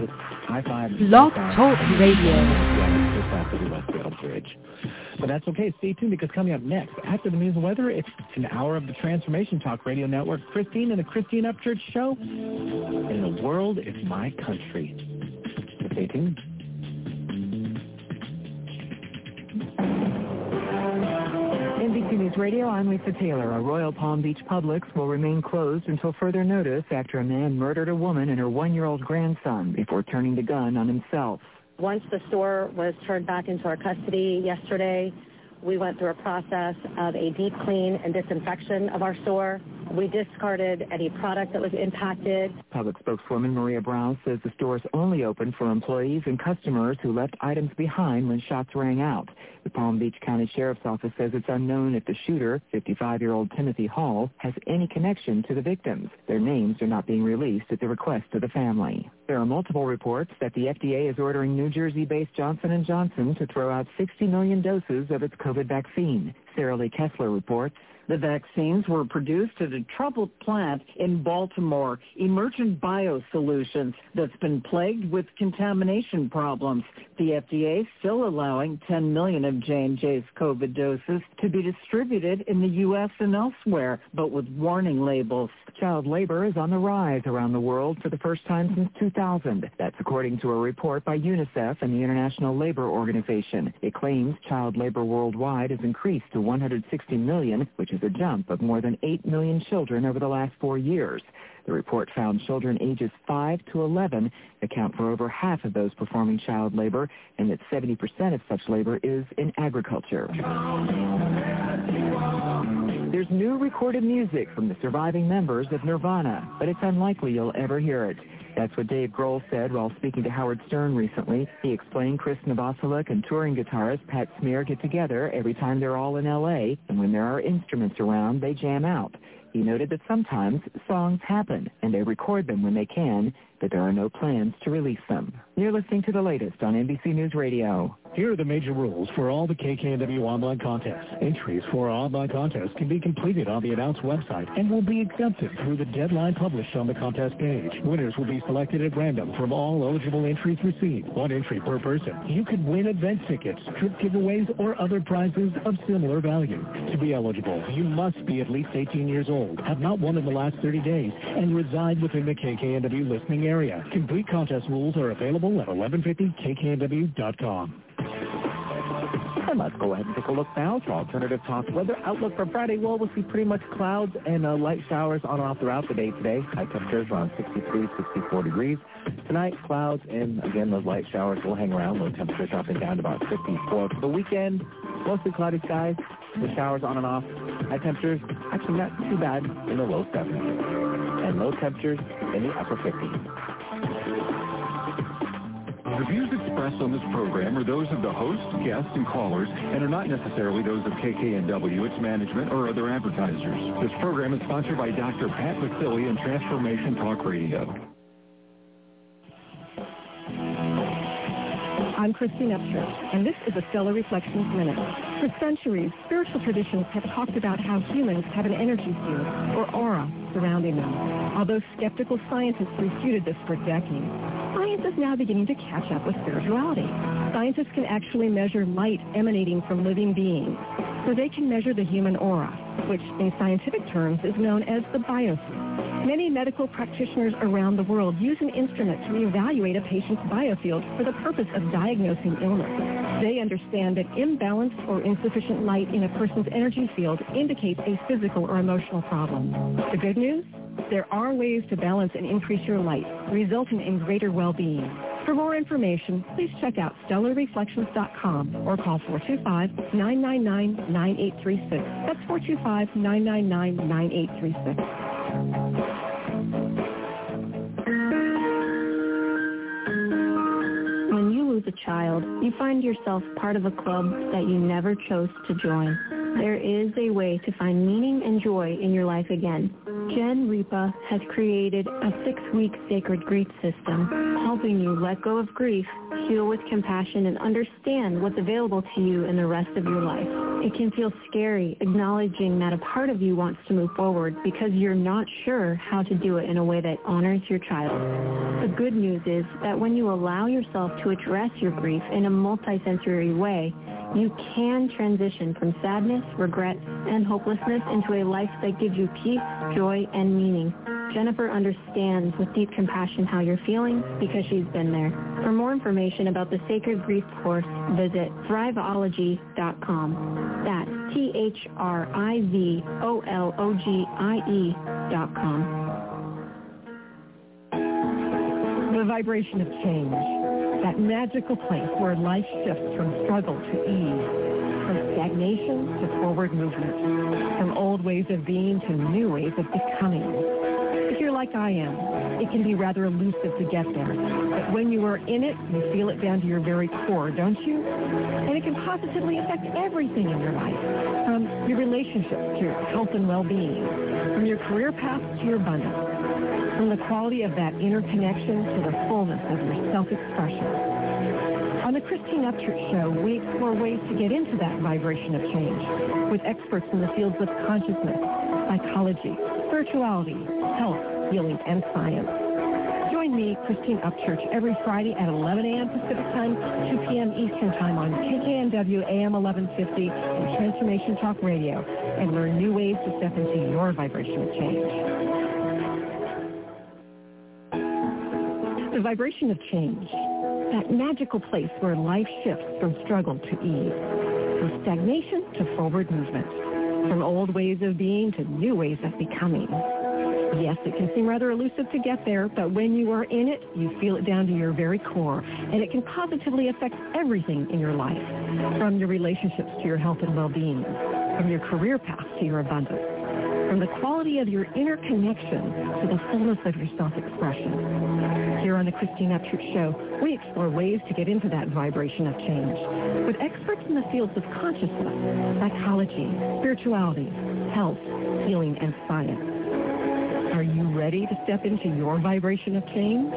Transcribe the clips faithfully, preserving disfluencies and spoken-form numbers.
High five. Blog Talk Radio. Just after the Westfield Bridge. But that's okay. Stay tuned because coming up next, after the news and weather, it's an hour of the Transformation Talk Radio Network. Christine and the Christine Upchurch Show. In the world, it's my country. Stay tuned. N B C News Radio, I'm Lisa Taylor. A Royal Palm Beach Publix will remain closed until further notice after a man murdered a woman and her one-year-old grandson before turning the gun on himself. Once the store was turned back into our custody yesterday, we went through a process of a deep clean and disinfection of our store. We discarded any product that was impacted. Public spokeswoman Maria Brown says the store is only open for employees and customers who left items behind when shots rang out. The Palm Beach County Sheriff's Office says it's unknown if the shooter, fifty-five-year-old Timothy Hall, has any connection to the victims. Their names are not being released at the request of the family. There are multiple reports that the F D A is ordering New Jersey-based Johnson and Johnson to throw out sixty million doses of its COVID vaccine. Sarah Lee Kessler reports. The vaccines were produced at a troubled plant in Baltimore, Emergent Biosolutions, that's been plagued with contamination problems. The F D A still allowing ten million of J and J's COVID doses to be distributed in the U S and elsewhere, but with warning labels. Child labor is on the rise around the world for the first time since two thousand. That's according to a report by UNICEF and the International Labor Organization. It claims child labor worldwide has increased to one hundred sixty million, which is a jump of more than eight million children over the last four years. The report found children ages five to eleven account for over half of those performing child labor, and that seventy percent of such labor is in agriculture. There's new recorded music from the surviving members of Nirvana, but it's unlikely you'll ever hear it. That's what Dave Grohl said while speaking to Howard Stern recently. He explained Chris Novoselic and touring guitarist Pat Smear get together every time they're all in L A, and when there are instruments around, they jam out. He noted that sometimes songs happen, and they record them when they can, but there are no plans to release them. You're listening to the latest on N B C News Radio. Here are the major rules for all the K K N W online contests. Entries for our online contest can be completed on the announced website and will be accepted through the deadline published on the contest page. Winners will be selected at random from all eligible entries received. One entry per person. You could win event tickets, trip giveaways, or other prizes of similar value. To be eligible, you must be at least eighteen years old, have not won in the last thirty days, and reside within the K K N W listening area. Complete contest rules are available at eleven fifty K K N W dot com. And let's go ahead and take a look now to Alternative Talk weather outlook for Friday. Well, we'll see pretty much clouds and uh, light showers on and off throughout the day today. High temperatures around sixty-three, sixty-four degrees. Tonight, clouds and, again, those light showers will hang around. Low temperatures dropping down to about fifty-four. For the weekend, mostly cloudy skies with showers on and off. High temperatures, actually not too bad, in the low seventies. And low temperatures in the upper fifties. The views expressed on this program are those of the host, guests, and callers, and are not necessarily those of K K N W, its management, or other advertisers. This program is sponsored by Doctor Pat Vasili and Transformation Talk Radio. I'm Christine Upchurch, and this is a Stellar Reflections Minute. For centuries, spiritual traditions have talked about how humans have an energy field, or aura, surrounding them. Although skeptical scientists refuted this for decades, science is now beginning to catch up with spirituality. Scientists can actually measure light emanating from living beings, so they can measure the human aura, which in scientific terms is known as the biosphere. Many medical practitioners around the world use an instrument to evaluate a patient's biofield for the purpose of diagnosing illness. They understand that imbalanced or insufficient light in a person's energy field indicates a physical or emotional problem. The good news? There are ways to balance and increase your light, resulting in greater well-being. For more information, please check out stellar reflections dot com or call four two five, nine nine nine, nine eight three six. That's four two five, nine nine nine, nine eight three six. When you lose a child, you find yourself part of a club that you never chose to join. There is a way to find meaning and joy in your life again. Jen Ripa has created a six-week sacred grief system, helping you let go of grief, heal with compassion, and understand what's available to you in the rest of your life. It can feel scary acknowledging that a part of you wants to move forward because you're not sure how to do it in a way that honors your child. The good news is that when you allow yourself to address your grief in a multisensory way, you can transition from sadness, regret, and hopelessness into a life that gives you peace, joy, and meaning. Jennifer understands with deep compassion how you're feeling because she's been there. For more information about the Sacred Grief course, visit thriveology dot com. That's T H R I V O L O G I E dot com. The vibration of change, that magical place where life shifts from struggle to ease, from stagnation to forward movement, from old ways of being to new ways of becoming. If you're like I am, it can be rather elusive to get there. But when you are in it, you feel it down to your very core, don't you? And it can positively affect everything in your life, from your relationships to your health and well-being, from your career path to your abundance, from the quality of that inner connection to the fullness of your self-expression. On the Christine Upchurch Show, we explore ways to get into that vibration of change with experts in the fields of consciousness, psychology, spirituality, health, healing, and science. Join me, Christine Upchurch, every Friday at eleven a.m. Pacific Time, two p.m. Eastern Time on K K N W A M eleven fifty and Transformation Talk Radio, and learn new ways to step into your vibration of change. The vibration of change, that magical place where life shifts from struggle to ease, from stagnation to forward movement, from old ways of being to new ways of becoming. Yes, it can seem rather elusive to get there, but when you are in it, you feel it down to your very core, and it can positively affect everything in your life, from your relationships to your health and well-being, from your career path to your abundance, from the quality of your inner connection to the fullness of your self-expression. Here on the Christine Upchurch Show, we explore ways to get into that vibration of change with experts in the fields of consciousness, psychology, spirituality, health, healing, and science. Are you ready to step into your vibration of change?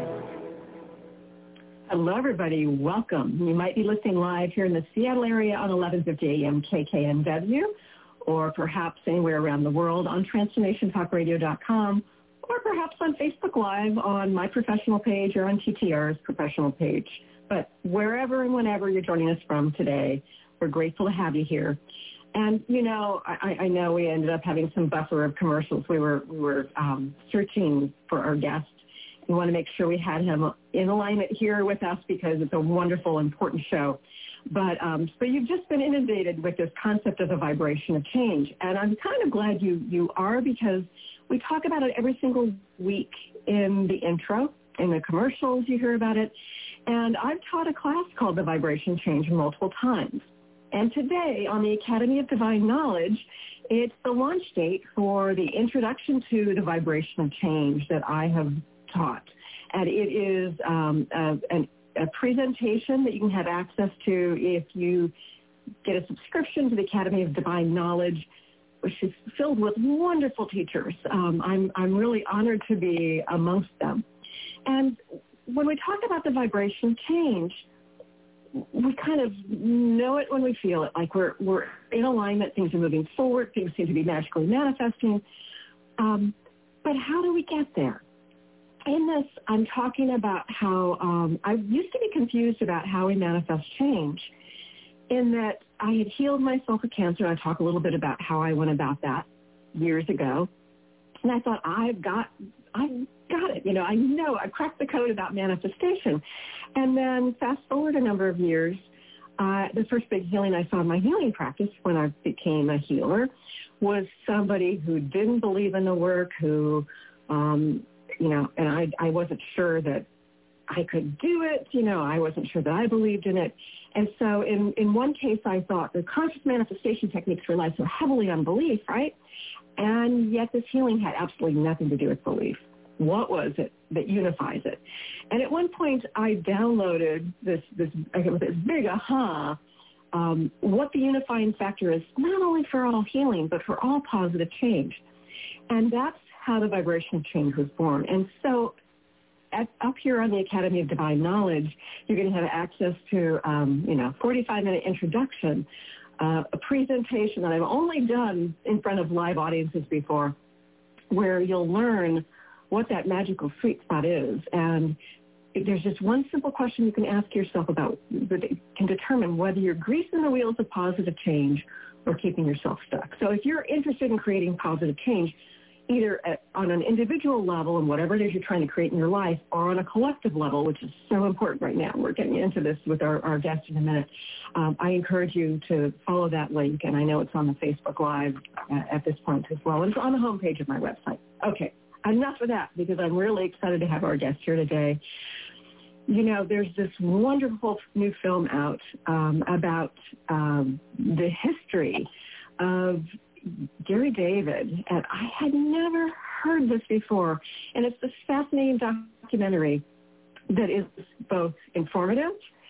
Hello, everybody. Welcome. You might be listening live here in the Seattle area on eleven fifty a.m. K K N W, or perhaps anywhere around the world on transformation talk radio dot com, or perhaps on Facebook Live on my professional page or on T T R's professional page. But wherever and whenever you're joining us from today, we're grateful to have you here. And, you know, I, I know we ended up having some buffer of commercials. We were we were um, searching for our guest. We want to make sure we had him in alignment here with us because it's a wonderful, important show. But um, but you've just been inundated with this concept of the vibration of change. And I'm kind of glad you, you are, because we talk about it every single week in the intro, in the commercials you hear about it. And I've taught a class called The Vibration Change multiple times. And today on the Academy of Divine Knowledge, it's the launch date for the introduction to the vibration of change that I have taught. And it is um, a, an, a presentation that you can have access to if you get a subscription to the Academy of Divine Knowledge, which is filled with wonderful teachers. Um, I'm, I'm really honored to be amongst them. And when we talk about the vibration of change, we kind of know it when we feel it, like we're we're in alignment, things are moving forward, things seem to be magically manifesting. Um, but how do we get there? In this, I'm talking about how um, I used to be confused about how we manifest change, in that I had healed myself of cancer. I talk a little bit about how I went about that years ago. And I thought, I've got, I've got it. You know, I know, I cracked the code about manifestation. And then fast forward a number of years, uh, the first big healing I saw in my healing practice when I became a healer was somebody who didn't believe in the work, who, um, you know, and I, I wasn't sure that I could do it. You know, I wasn't sure that I believed in it. And so in, in one case, I thought the conscious manifestation techniques rely so heavily on belief, right? And yet this healing had absolutely nothing to do with belief. What was it that unifies it? And at one point, I downloaded this, this, this big aha, um, what the unifying factor is, not only for all healing, but for all positive change. And that's how the vibration of change was born. And so at, up here on the Academy of Divine Knowledge, you're going to have access to, um, you know, forty-five minute introduction, uh, a presentation that I've only done in front of live audiences before, where you'll learn what that magical sweet spot is. And there's just one simple question you can ask yourself about that can determine whether you're greasing the wheels of positive change or keeping yourself stuck. So if you're interested in creating positive change, either at, on an individual level and whatever it is you're trying to create in your life, or on a collective level, which is so important right now. We're getting into this with our, our guest in a minute. Um, I encourage you to follow that link, and I know it's on the Facebook Live uh, at this point as well. And it's on the homepage of my website. Okay, enough of that, because I'm really excited to have our guest here today. You know, there's this wonderful new film out um, about um, the history of Gary David, and I had never heard this before. And it's this fascinating documentary that is both informative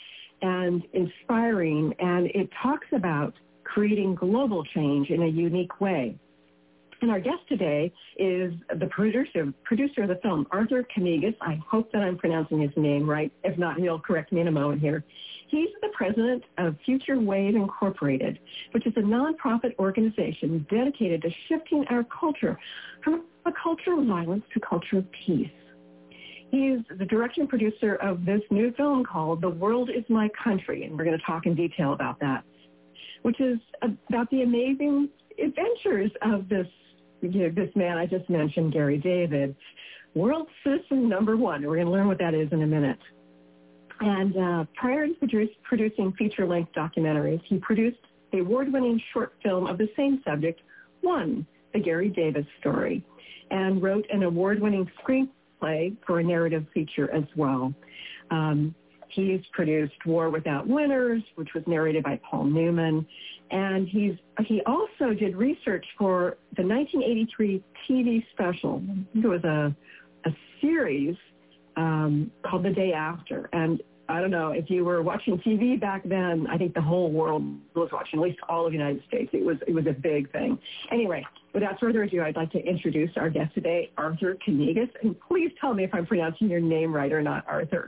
and inspiring, and it talks about creating global change in a unique way. And our guest today is the producer, producer of the film, Arthur Knigas. I hope that I'm pronouncing his name right. If not, he'll correct me in a moment here. He's the president of Future Wave Incorporated, which is a nonprofit organization dedicated to shifting our culture from a culture of violence to a culture of peace. He is the director and producer of this new film called The World is My Country, and we're going to talk in detail about that, which is about the amazing adventures of this You know, this man I just mentioned, Gary David, world citizen number one. We're going to learn what that is in a minute. And uh, prior to produce, producing feature-length documentaries, he produced the award-winning short film of the same subject, One, The Gary David Story, and wrote an award-winning screenplay for a narrative feature as well. Um, he's produced War Without Winners, which was narrated by Paul Newman. And he's he also did research for the nineteen eighty-three T V special. I think it was a, a series um, called The Day After. And I don't know, if you were watching T V back then, I think the whole world was watching, at least all of the United States. It was, it was a big thing. Anyway, without further ado, I'd like to introduce our guest today, Arthur Knigas. And please tell me if I'm pronouncing your name right or not, Arthur.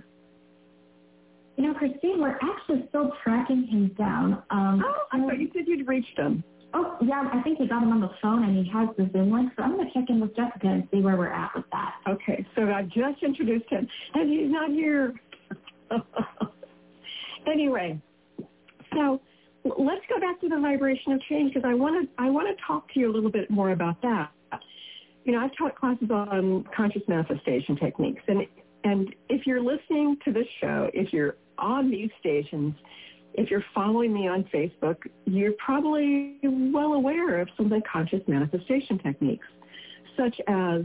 You know, Christine, we're actually still tracking him down. Um, oh, I thought you said you'd reached him. Oh, yeah, I think we got him on the phone, and he has the Zoom link, so I'm going to check in with Jessica and see where we're at with that. Okay, so I just introduced him, and he's not here. Anyway, so let's go back to the vibration of change, because I want to I want to talk to you a little bit more about that. You know, I've taught classes on conscious manifestation techniques, and and if you're listening to this show, if you're on these stations, if you're following me on Facebook, you're probably well aware of some of the conscious manifestation techniques, such as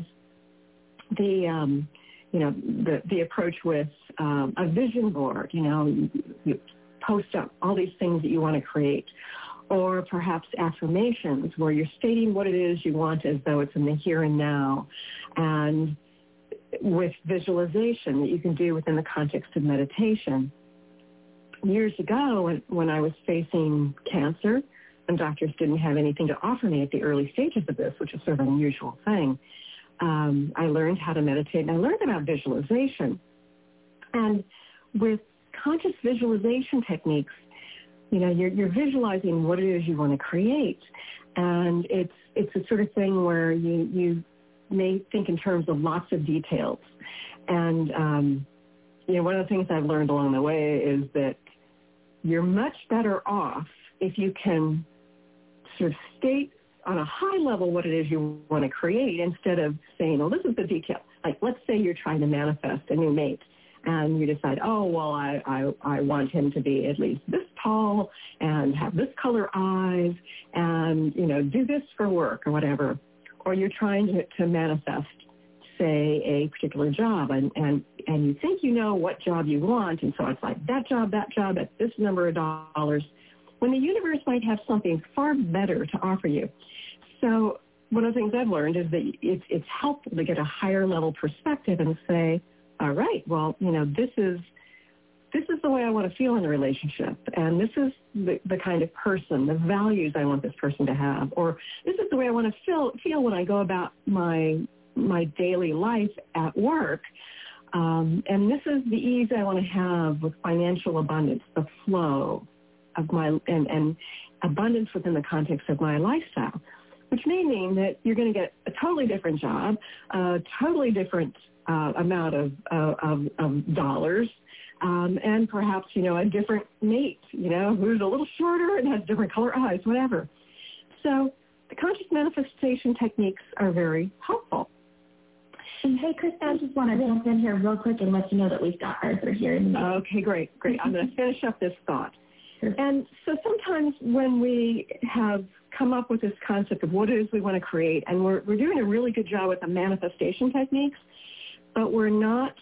the, um, you know, the, the approach with um, a vision board. You know, you, you post up all these things that you want to create, or perhaps affirmations where you're stating what it is you want as though it's in the here and now, and with visualization that you can do within the context of meditation. Years ago, when, when I was facing cancer, and doctors didn't have anything to offer me at the early stages of this, which is sort of an unusual thing, um, I learned how to meditate, and I learned about visualization. And with conscious visualization techniques, you know, you're, you're visualizing what it is you want to create, and it's it's a sort of thing where you you may think in terms of lots of details. And um, you know, one of the things I've learned along the way is that you're much better off if you can sort of state on a high level what it is you want to create, instead of saying, well, this is the detail. Like, let's say you're trying to manifest a new mate, and you decide, oh, well, I, I, I want him to be at least this tall and have this color eyes and, you know, do this for work or whatever. Or you're trying to, to manifest, say, a particular job, and, and, and you think you know what job you want, and so it's like that job, that job at this number of dollars, when the universe might have something far better to offer you. So one of the things I've learned is that it's, it's helpful to get a higher level perspective and say, all right, well, you know, this is this is the way I want to feel in a relationship, and this is the, the kind of person, the values I want this person to have, or this is the way I want to feel feel when I go about my my daily life at work, um, and this is the ease I want to have with financial abundance, the flow of my and, and abundance within the context of my lifestyle, which may mean that you're going to get a totally different job, a totally different uh, amount of, uh, of, of dollars. Um, and perhaps, you know, a different mate, you know, who's a little shorter and has different color eyes, whatever. So the conscious manifestation techniques are very helpful. And hey, Chris, I just want to jump in here real quick and let you know that we've got Arthur here. In the okay, great, great. I'm going to finish up this thought. Sure. And so sometimes when we have come up with this concept of what it is we want to create, and we're, we're doing a really good job with the manifestation techniques, but we're not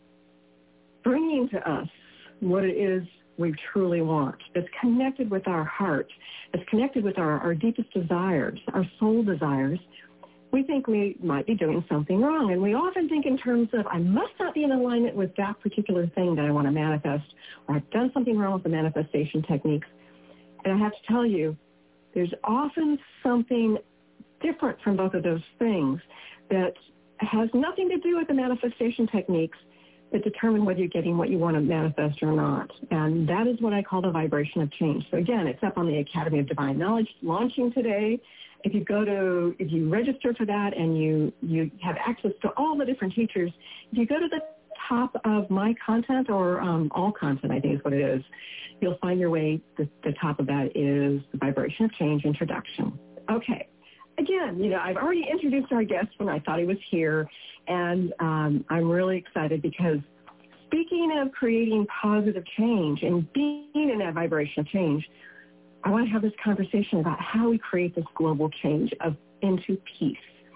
bringing to us what it is we truly want, that's connected with our heart, that's connected with our, our deepest desires, our soul desires, we think we might be doing something wrong. And we often think in terms of, I must not be in alignment with that particular thing that I want to manifest, or I've done something wrong with the manifestation techniques. And I have to tell you, there's often something different from both of those things that has nothing to do with the manifestation techniques that determine whether you're getting what you want to manifest or not. And that is what I call the vibration of change. So again, it's up on the Academy of Divine Knowledge, launching today. If you go to, if you register for that and you, you have access to all the different teachers, if you go to the top of my content, or um, all content, I think is what it is, you'll find your way, the, the top of that is the Vibration of Change Introduction. Okay. Again, you know, I've already introduced our guest when I thought he was here, and um, I'm really excited because speaking of creating positive change and being in that vibration of change, I want to have this conversation about how we create this global change of into peace.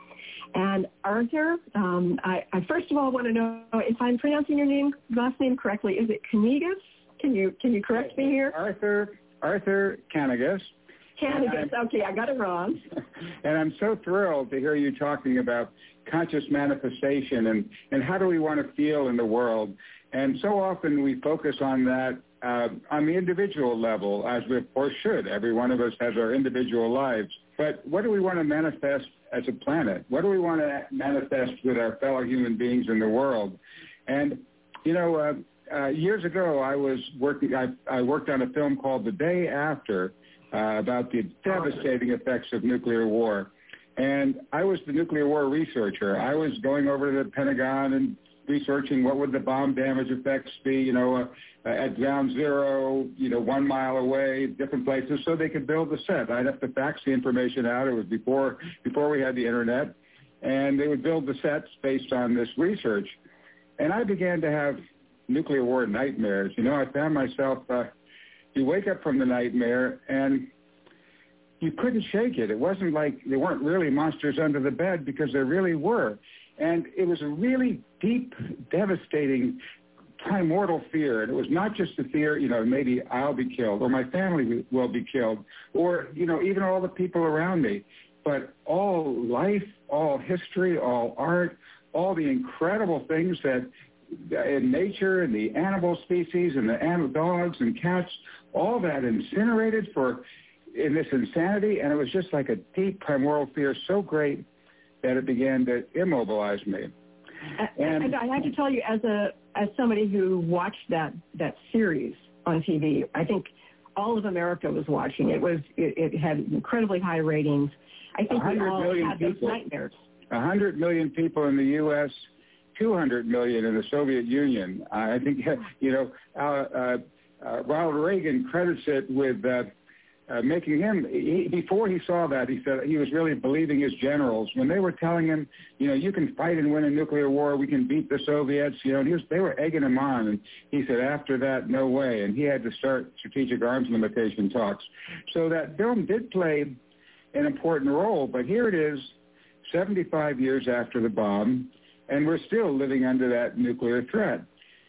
And Arthur, um, I, I first of all want to know if I'm pronouncing your name, last name correctly. Is it Kanigas? Can you can you correct me here? Arthur Arthur Kanigas. Kanigas. Okay, I got it wrong. And I'm so thrilled to hear you talking about conscious manifestation and, and how do we want to feel in the world. And so often we focus on that uh, on the individual level, as we of course should. Every one of us has our individual lives. But what do we want to manifest as a planet? What do we want to manifest with our fellow human beings in the world? And, you know, uh, uh, years ago I was working, I, I worked on a film called The Day After, Uh, about the devastating effects of nuclear war. And I was the nuclear war researcher. I was going over to the Pentagon and researching what would the bomb damage effects be, you know, uh, at ground zero, you know, one mile away, different places, so they could build the set. I'd have to fax the information out. It was before before we had the Internet. And they would build the sets based on this research. And I began to have nuclear war nightmares. You know, I found myself, uh, you wake up from the nightmare and you couldn't shake it. It wasn't like there weren't really monsters under the bed, because there really were. And it was a really deep, devastating, primordial fear. And it was not just the fear, you know, maybe I'll be killed or my family will be killed or, you know, even all the people around me. But all life, all history, all art, all the incredible things that in nature and the animal species and the animal dogs and cats, all that incinerated for in this insanity. And it was just like a deep primordial fear, so great that it began to immobilize me. And, and I have to tell you, as a as somebody who watched that that series on T V, I think all of America was watching. It was it, it had incredibly high ratings. I think we all had those nightmares. A hundred million people in the U S, two hundred million in the Soviet Union. I think, you know, uh, uh, uh, Ronald Reagan credits it with uh, uh, making him, he, before he saw that, he said he was really believing his generals. When they were telling him, you know, you can fight and win a nuclear war, we can beat the Soviets, you know, and he was, they were egging him on. And he said, after that, no way. And he had to start strategic arms limitation talks. So that film did play an important role, but here it is, seventy-five years after the bomb, and we're still living under that nuclear threat.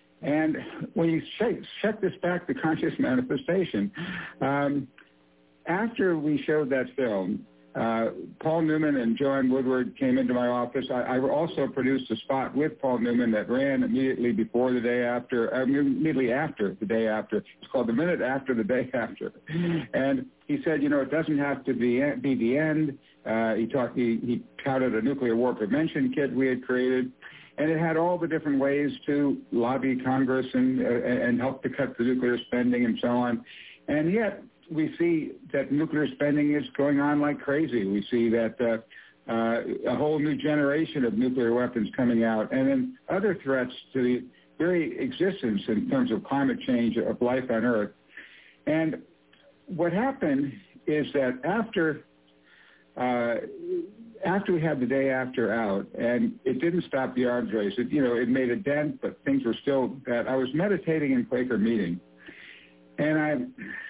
And when you check, check this back to conscious manifestation, um, after we showed that film, Uh, Paul Newman and Joanne Woodward came into my office. I, I also produced a spot with Paul Newman that ran immediately before the day after, uh, immediately after the day after. It's called The Minute After the Day After. And he said, you know, it doesn't have to be, be the end. Uh, he, talked, he, he touted a nuclear war prevention kit we had created. And it had all the different ways to lobby Congress and, uh, and help to cut the nuclear spending and so on. And yet, we see that nuclear spending is going on like crazy. We see that uh, uh, a whole new generation of nuclear weapons coming out, and then other threats to the very existence in terms of climate change of life on Earth. And what happened is that after uh, after we had the day after out, and it didn't stop the arms race. It, you know, it made a dent, but things were still bad. I was meditating in Quaker meeting, and I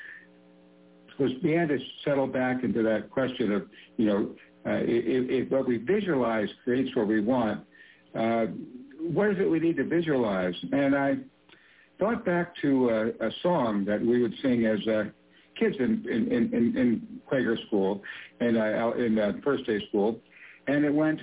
was began to settle back into that question of, you know, uh, if, if what we visualize creates what we want, uh, what is it we need to visualize? And I thought back to a, a song that we would sing as uh, kids in, in, in, in Quaker school, and uh, in uh, first day school, and it went,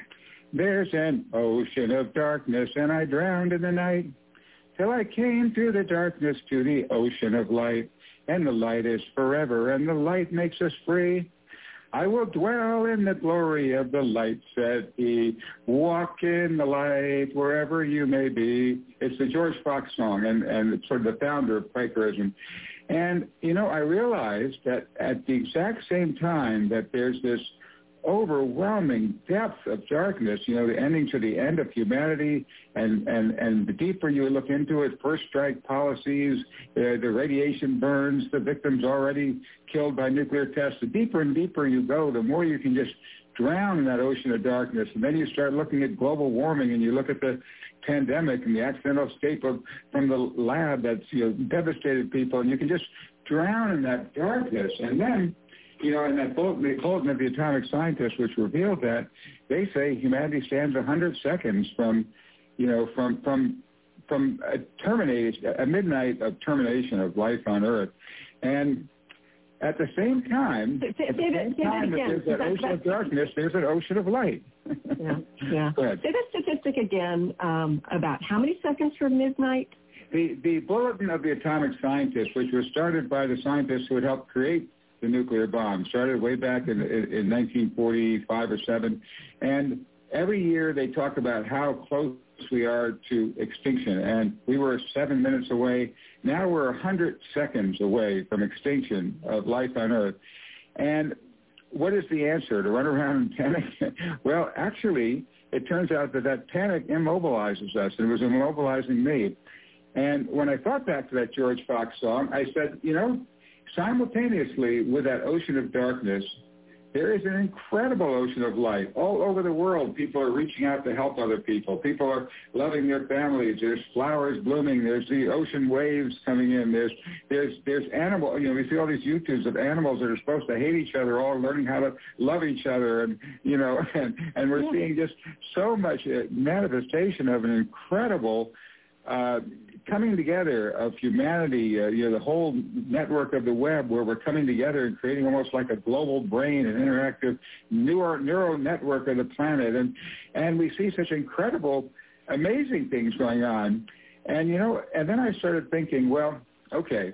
there's an ocean of darkness, and I drowned in the night, till I came through the darkness to the ocean of light. And the light is forever, and the light makes us free. I will dwell in the glory of the light, said he. Walk in the light wherever you may be. It's the George Fox song, and, and it's sort of the founder of Quakerism. And, you know, I realized that at the exact same time that there's this overwhelming depth of darkness, you know, the ending to the end of humanity, and, and, and the deeper you look into it, first strike policies, uh, the radiation burns, the victims already killed by nuclear tests, the deeper and deeper you go, the more you can just drown in that ocean of darkness. And then you start looking at global warming, and you look at the pandemic and the accidental escape of, from the lab that's, you know, devastated people, and you can just drown in that darkness. And then, you know, in that bulletin, the bulletin of the atomic scientists, which revealed that, they say humanity stands a hundred seconds from, you know, from from from a termination, a midnight of termination of life on Earth, and at the same time, say, at the say same that, time that that there's that that, ocean that, of darkness, there's an ocean of light. yeah, yeah. Go ahead. Say that statistic again um, about how many seconds from midnight? The the bulletin of the atomic scientists, which was started by the scientists who had helped create the nuclear bomb, started way back in, in, in nineteen forty-five or seven, and every year they talk about how close we are to extinction, and we were seven minutes away. Now we're a hundred seconds away from extinction of life on Earth. And what is the answer? To run around and panic? Well, actually, it turns out that that panic immobilizes us, and it was immobilizing me. And when I thought back to that George Fox song, I said, you know, simultaneously with that ocean of darkness, there is an incredible ocean of light. All over the world, people are reaching out to help other people. People are loving their families. There's flowers blooming. There's the ocean waves coming in. There's there's there's animal. You know, we see all these YouTubes of animals that are supposed to hate each other, all learning how to love each other, and you know, and and we're yeah. seeing just so much manifestation of an incredible Uh, coming together of humanity, uh, you know, the whole network of the web, where we're coming together and creating almost like a global brain, an interactive neural, neural network of the planet. And, and we see such incredible, amazing things going on. And, you know, and then I started thinking, well, okay,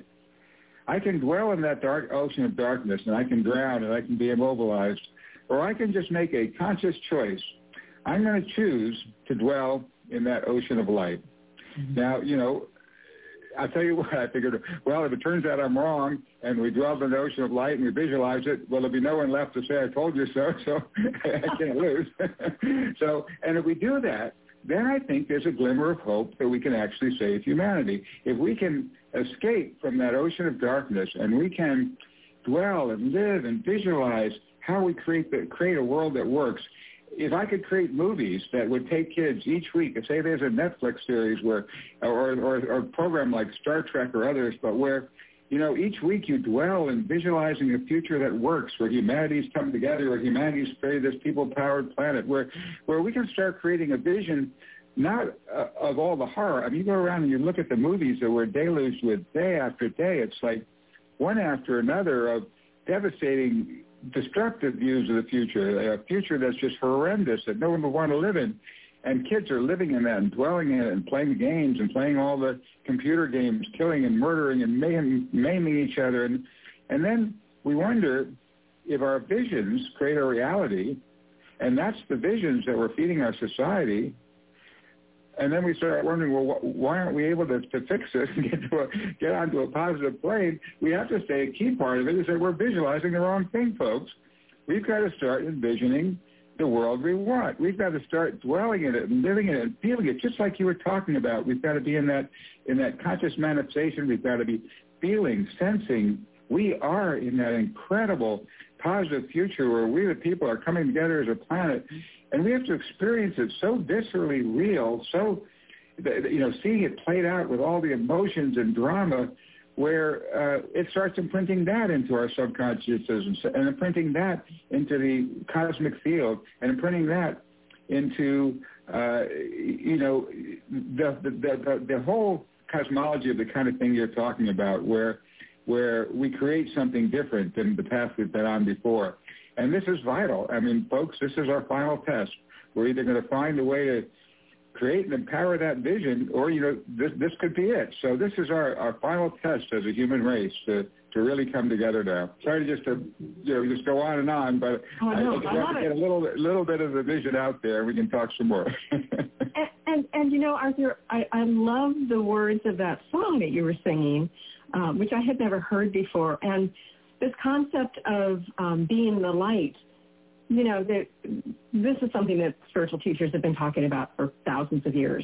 I can dwell in that dark ocean of darkness, and I can drown, and I can be immobilized, or I can just make a conscious choice. I'm going to choose to dwell in that ocean of light. Now, you know, I'll tell you what, I figured, well, if it turns out I'm wrong and we dwell in the ocean of light and we visualize it, well, there'll be no one left to say I told you so, so I can't lose. So, and if we do that, then I think there's a glimmer of hope that we can actually save humanity. If we can escape from that ocean of darkness and we can dwell and live and visualize how we create the, create a world that works. If I could create movies that would take kids each week, and say there's a Netflix series where, or, or, or a program like Star Trek or others, but where, you know, each week you dwell in visualizing a future that works, where humanity's come together, where humanity's created this people-powered planet, where, where we can start creating a vision not uh, of all the horror. I mean, you go around and you look at the movies that we're deluged with day after day. It's like one after another of devastating destructive views of the future, a future that's just horrendous that no one would want to live in. And kids are living in that and dwelling in it and playing games and playing all the computer games, killing and murdering and maim, maiming each other. And, and then we wonder if our visions create a reality, and that's the visions that we're feeding our society. And then we start wondering, well, why aren't we able to, to fix this and get to a, get onto a positive plane? We have to say a key part of it is that we're visualizing the wrong thing, folks. We've got to start envisioning the world we want. We've got to start dwelling in it and living in it and feeling it, just like you were talking about. We've got to be in that in that conscious manifestation. We've got to be feeling, sensing. We are in that incredible positive future where we, the people, are coming together as a planet. And we have to experience it so viscerally real, so, you know, seeing it played out with all the emotions and drama, where uh, it starts imprinting that into our subconsciouses and imprinting that into the cosmic field and imprinting that into, uh, you know, the, the, the, the whole cosmology of the kind of thing you're talking about, where, where we create something different than the path we've been on before. And this is vital. I mean, folks, this is our final test. We're either going to find a way to create and empower that vision, or, you know, this this could be it. So this is our, our final test as a human race to, to really come together now. Sorry to just to, you know, just go on and on, but oh, no, I, I just want to get a little, little bit of the vision out there. We can talk some more. and, and, and, you know, Arthur, I, I love the words of that song that you were singing, um, which I had never heard before. And this concept of um, being the light, you know, that this is something that spiritual teachers have been talking about for thousands of years.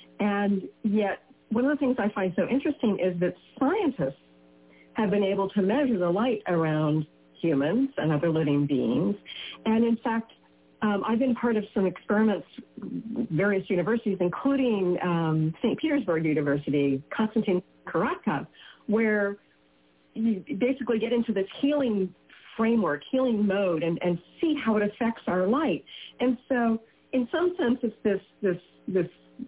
And yet, one of the things I find so interesting is that scientists have been able to measure the light around humans and other living beings. And in fact, um, I've been part of some experiments, various universities, including um, Saint Petersburg University, Konstantin Karatkov, where you basically get into this healing framework, healing mode, and, and see how it affects our light. And so in some sense, it's this, this, this,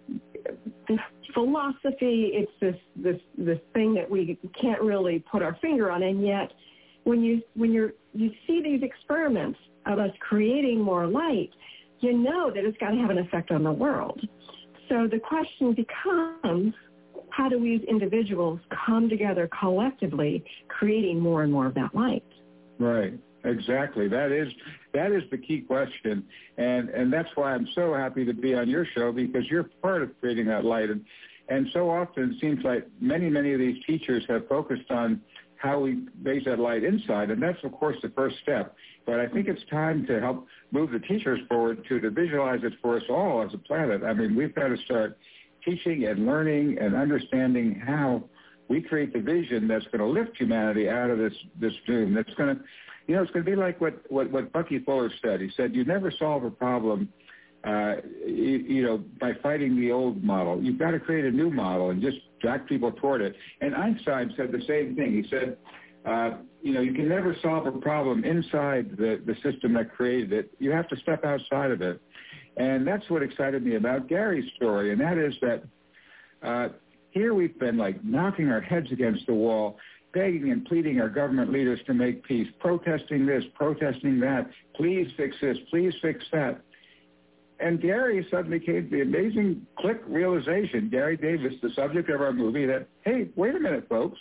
this philosophy, it's this, this, this thing that we can't really put our finger on. And yet when you, when you're, you see these experiments of us creating more light, you know that it's got to have an effect on the world. So the question becomes, how do we as individuals come together collectively, creating more and more of that light? Right, exactly. That is that is the key question, and and that's why I'm so happy to be on your show, because you're part of creating that light. And and so often it seems like many many of these teachers have focused on how we raise that light inside, and that's of course the first step. But I think it's time to help move the teachers forward to to visualize it for us all as a planet. I mean, we've got to start teaching and learning and understanding how we create the vision that's going to lift humanity out of this, this doom. That's going to, you know, it's going to be like what, what, what Bucky Fuller said. He said, you never solve a problem, uh, you, you know, by fighting the old model. You've got to create a new model and just drag people toward it. And Einstein said the same thing. He said, uh, you know, you can never solve a problem inside the, the system that created it. You have to step outside of it. And that's what excited me about Gary's story, and that is that uh, here we've been like knocking our heads against the wall, begging and pleading our government leaders to make peace, protesting this, protesting that, please fix this, please fix that. And Gary suddenly came to the amazing click realization, Gary Davis, the subject of our movie, that, hey, wait a minute, folks.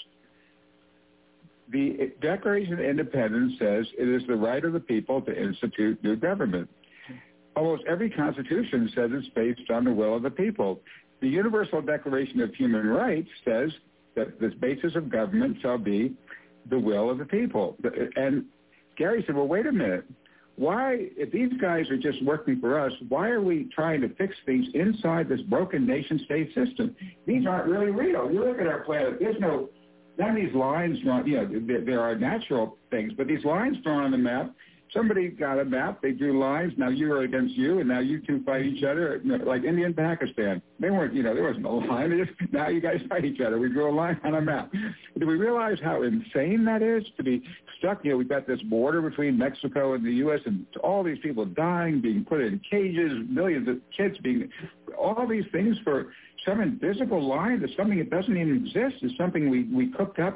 The Declaration of Independence says it is the right of the people to institute new government. Almost every constitution says it's based on the will of the people. The Universal Declaration of Human Rights says that the basis of government shall be the will of the people. And Gary said, well, wait a minute. Why, if these guys are just working for us, why are we trying to fix things inside this broken nation-state system? These aren't really real. You look at our planet, there's no, none of these lines drawn, you know, there, there are natural things, but these lines drawn on the map, somebody got a map, they drew lines, now you are against you, and now you two fight each other, like India and Pakistan. They weren't, you know, there wasn't a line. They just, now you guys fight each other. We drew a line on a map. Do we realize how insane that is to be stuck? You know, we've got this border between Mexico and the U S, and all these people dying, being put in cages, millions of kids being, all these things for some invisible line, to something that doesn't even exist, is something we, we cooked up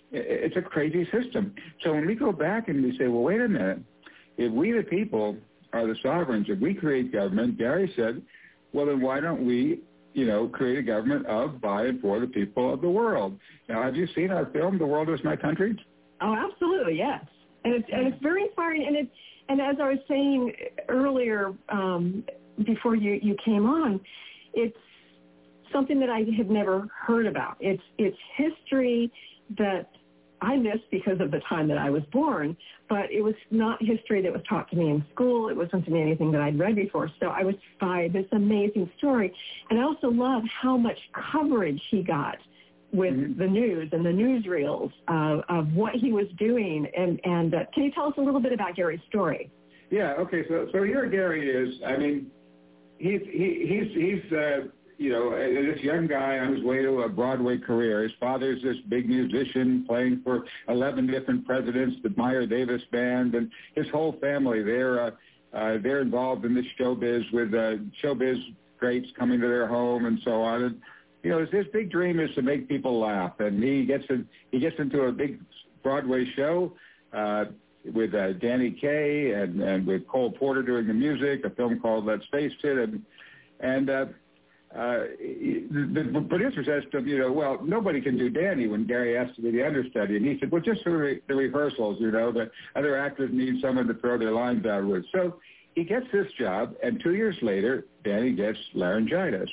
it's a crazy system. So when we go back and we say, well, wait a minute, if we the people are the sovereigns, if we create government, Gary said, well, then why don't we, you know, create a government of, by, and for the people of the world? Now, have you seen our film, The World Is My Country? Oh, absolutely, yes. And it's, and it's very inspiring. And, it, and as I was saying earlier, um, before you, you came on, it's something that I had never heard about. It's, it's history that I missed because of the time that I was born, but it was not history that was taught to me in school. It wasn't to me anything that I'd read before. So I was by this amazing story. And I also love how much coverage he got with mm-hmm. the news and the newsreels uh, of what he was doing. And, and uh, can you tell us a little bit about Gary's story? Yeah, okay. So so here Gary is. I mean, he's, he, he's, he's uh, you know, this young guy on his way to a Broadway career. His father's this big musician playing for eleven different presidents, the Miles Davis Band, and his whole family. They're uh, uh, they're involved in this showbiz with uh, showbiz greats coming to their home and so on. And you know, his, his big dream is to make people laugh, and he gets in, he gets into a big Broadway show uh, with uh, Danny Kaye and, and with Cole Porter doing the music. A film called Let's Face It, and and. Uh, Uh, the, the producer says to him, you know, well, nobody can do Danny when Gary asked to be the understudy. And he said, well, just for the, re- the rehearsals, you know, the other actors need someone to throw their lines out with. So he gets this job, and two years later, Danny gets laryngitis.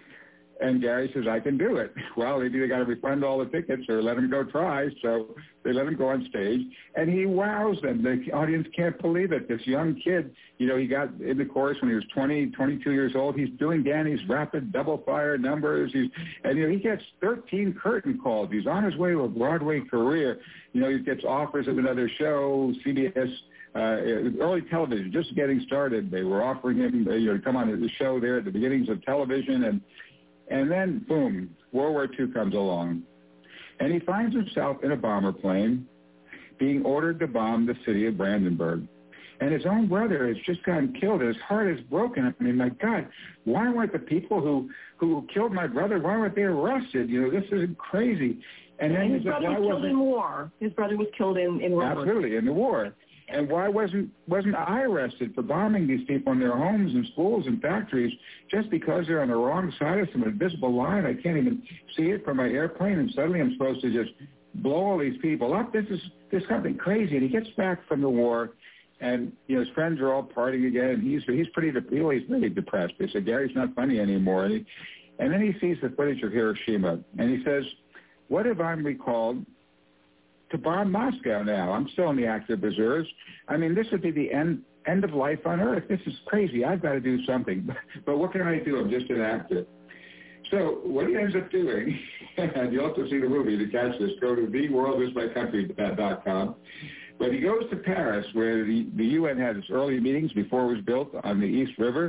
And Gary says, I can do it. Well, they've either got to refund all the tickets or let him go try. So they let him go on stage, and he wows them. The audience can't believe it. This young kid, you know, he got in the chorus when he was twenty, twenty-two years old. He's doing Danny's rapid double-fire numbers. He's, and, you know, he gets thirteen curtain calls. He's on his way to a Broadway career. You know, he gets offers of another show, C B S, uh, early television, just getting started. They were offering him, you know, to come on the show there at the beginnings of television, and And then, boom, World War Two comes along. And he finds himself in a bomber plane being ordered to bomb the city of Brandenburg. And his own brother has just gotten killed. His heart is broken. I mean, my God, why weren't the people who, who killed my brother, why weren't they arrested? You know, this is crazy. And, and then his brother was killed in war. His brother was killed in, in World War Two. Absolutely, in the war. And why wasn't wasn't I arrested for bombing these people in their homes and schools and factories just because they're on the wrong side of some invisible line? I can't even see it from my airplane, and suddenly I'm supposed to just blow all these people up. This is this is something crazy. And he gets back from the war, and you know his friends are all partying again, and he's he's pretty de- he's really depressed. They said, Gary's not funny anymore. And, he, and then he sees the footage of Hiroshima, and he says, what if I'm recalled to bomb Moscow now? I'm still in the active reserves. I mean, this would be the end end of life on Earth. This is crazy. I've got to do something. But what can I do? I'm just an actor. So what he ends up doing, and you'll have to see the movie to catch this, go to the world is my country dot com. But he goes to Paris, where the, the U N had its early meetings before it was built on the East River.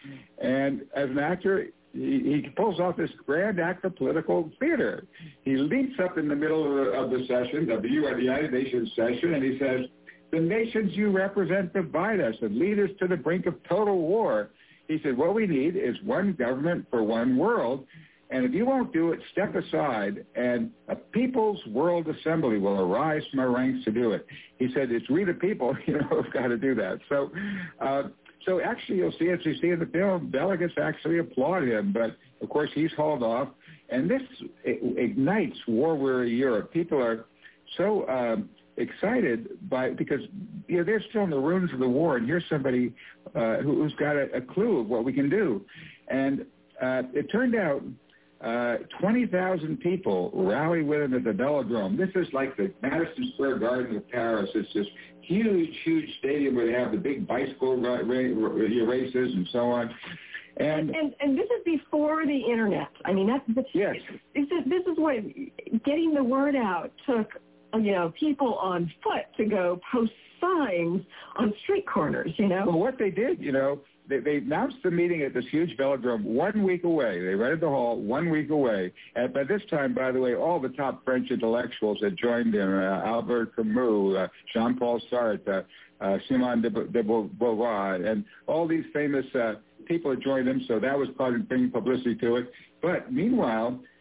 And as an actor, He, he pulls off this grand act of political theater. He leaps up in the middle of the, of the session, of the U N, the United Nations session, and he says, the nations you represent divide us and lead us to the brink of total war. He said, what we need is one government for one world, and if you won't do it, step aside, and a people's world assembly will arise from our ranks to do it. He said, it's we the people, you know, who've got to do that. So, uh, So actually, you'll see, as you see in the film, delegates actually applaud him. But, of course, he's hauled off. And this ignites war-weary Europe. People are so um, excited by because, you know, they're still in the ruins of the war. And here's somebody uh, who's got a, a clue of what we can do. And uh, it turned out uh, twenty thousand people rally with him at the Velodrome. This is like the Madison Square Garden of Paris. It's this huge, huge stadium where they have the big bicycle ra- ra- races and so on. And, and and this is before the internet. I mean, that's the, yes. This is, this is what getting the word out took. You know, people on foot to go post signs on street corners. You know. Well, what they did, you know, they, they announced the meeting at this huge velodrome one week away. They rented the hall one week away. And by this time, by the way, all the top French intellectuals had joined in, uh, Albert Camus, uh, Jean-Paul Sartre, uh, uh, Simone de, de Beauvoir, and all these famous uh, people had joined them, so that was causing bringing publicity to it. But meanwhile,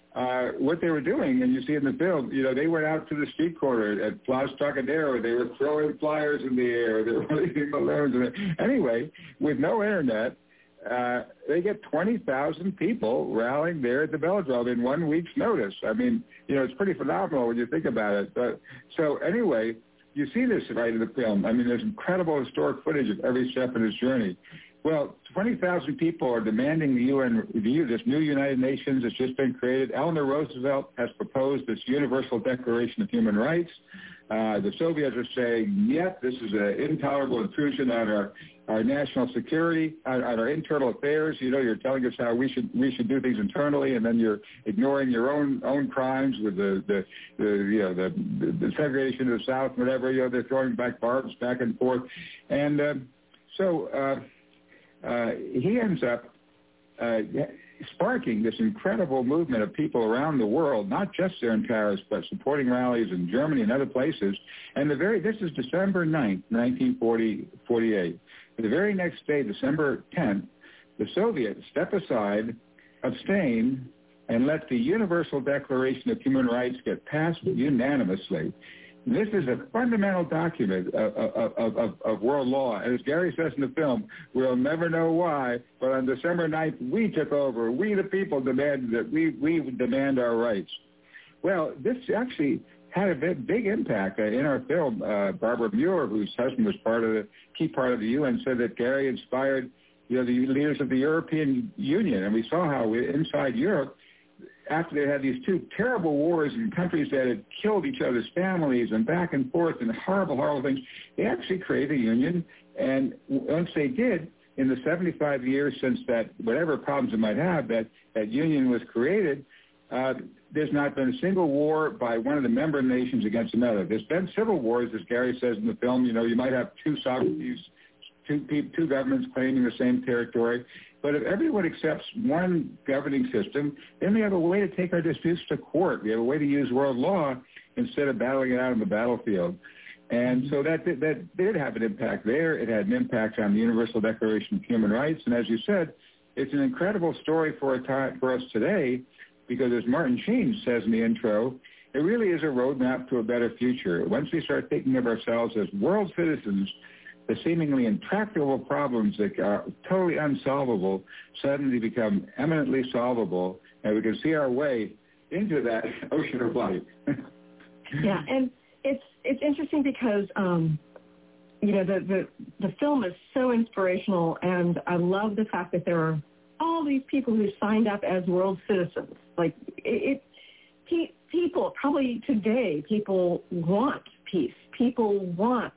uh, what they were doing, and you see in the film, you know, they went out to the street corner at Plaza Trocadero. They were throwing flyers in the air. They were releasing balloons. In the, anyway, with no internet, uh, they get twenty thousand people rallying there at the Velodrome in one week's notice. I mean, you know, it's pretty phenomenal when you think about it. But so anyway, you see this right in the film. I mean, there's incredible historic footage of every step in his journey. Well, twenty thousand people are demanding the U N review this new United Nations that's just been created. Eleanor Roosevelt has proposed this Universal Declaration of Human Rights. Uh, the Soviets are saying, yet, this is an intolerable intrusion on our, our national security, on, on our internal affairs. You know, you're telling us how we should we should do things internally, and then you're ignoring your own own crimes with the the, the you know the, the, the segregation of the South, whatever. You know, they're throwing back barbs back and forth, and uh, so uh, uh, he ends up Uh, sparking this incredible movement of people around the world, not just there in Paris, but supporting rallies in Germany and other places. And the very this is December ninth, nineteen forty-eight. The very next day, December tenth, the Soviets step aside, abstain, and let the Universal Declaration of Human Rights get passed unanimously. This is a fundamental document of, of, of, of, of world law. And as Gary says in the film, we'll never know why, but on December ninth, we took over. We, the people, demanded that we, we demand our rights. Well, this actually had a big, big impact. Uh, in our film, uh, Barbara Muir, whose husband was part of the key part of the U N, said that Gary inspired you know, the leaders of the European Union. And we saw how we, inside Europe, after they had these two terrible wars in countries that had killed each other's families and back and forth and horrible, horrible things, they actually created a union. And once they did, in the seventy-five years since that, whatever problems it might have, that, that union was created, uh, there's not been a single war by one of the member nations against another. There's been civil wars, as Gary says in the film. You know, you might have two sovereignties, two, two governments claiming the same territory. But if everyone accepts one governing system, then we have a way to take our disputes to court. We have a way to use world law instead of battling it out on the battlefield. And so that did, that did have an impact there. It had an impact on the Universal Declaration of Human Rights. And as you said, it's an incredible story for, a time, for us today because, as Martin Sheen says in the intro, it really is a roadmap to a better future. Once we start thinking of ourselves as world citizens, the seemingly intractable problems that are totally unsolvable suddenly become eminently solvable, and we can see our way into that ocean of life. Yeah, and it's it's interesting because um, you know the, the the film is so inspirational, and I love the fact that there are all these people who signed up as world citizens. Like it, it people probably today people want peace. People want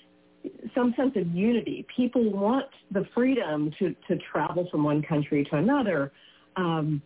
some sense of unity. People want the freedom to, to travel from one country to another. Um,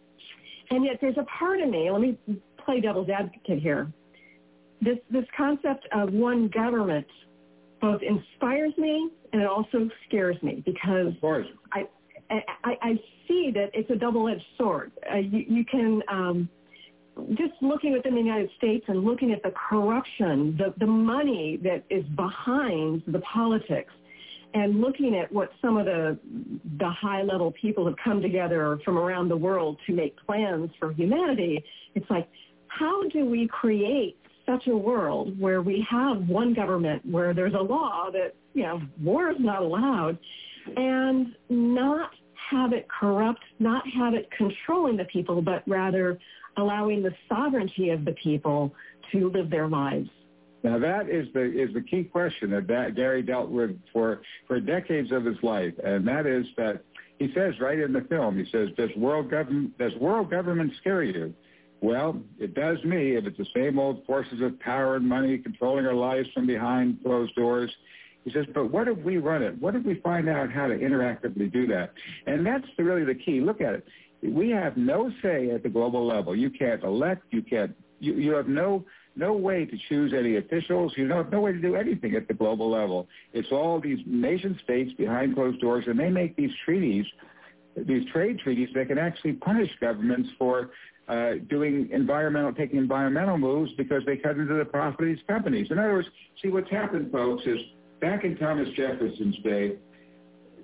and yet there's a part of me, let me play devil's advocate here. This this concept of one government both inspires me and it also scares me because of course. I, I, I see that it's a double-edged sword. Uh, you, you can... Um, just looking within the United States and looking at the corruption, the, the money that is behind the politics, and looking at what some of the the high-level people have come together from around the world to make plans for humanity, it's like, how do we create such a world where we have one government, where there's a law that, you know, war is not allowed, and not have it corrupt, not have it controlling the people, but rather allowing the sovereignty of the people to live their lives? Now that is the is the key question that, that Gary dealt with for, for decades of his life, and that is that he says right in the film, he says, does world government does world government scare you? Well, it does me if it's the same old forces of power and money controlling our lives from behind closed doors. He says, but what if we run it? What if we find out how to interactively do that? And that's the, really the key. Look at it. We have no say at the global level. You can't elect. You can't. You, you have no no way to choose any officials. You have no way to do anything at the global level. It's all these nation states behind closed doors, and they make these treaties, these trade treaties that can actually punish governments for uh, doing environmental, taking environmental moves because they cut into the profit of these companies. In other words, see what's happened, folks, is back in Thomas Jefferson's day,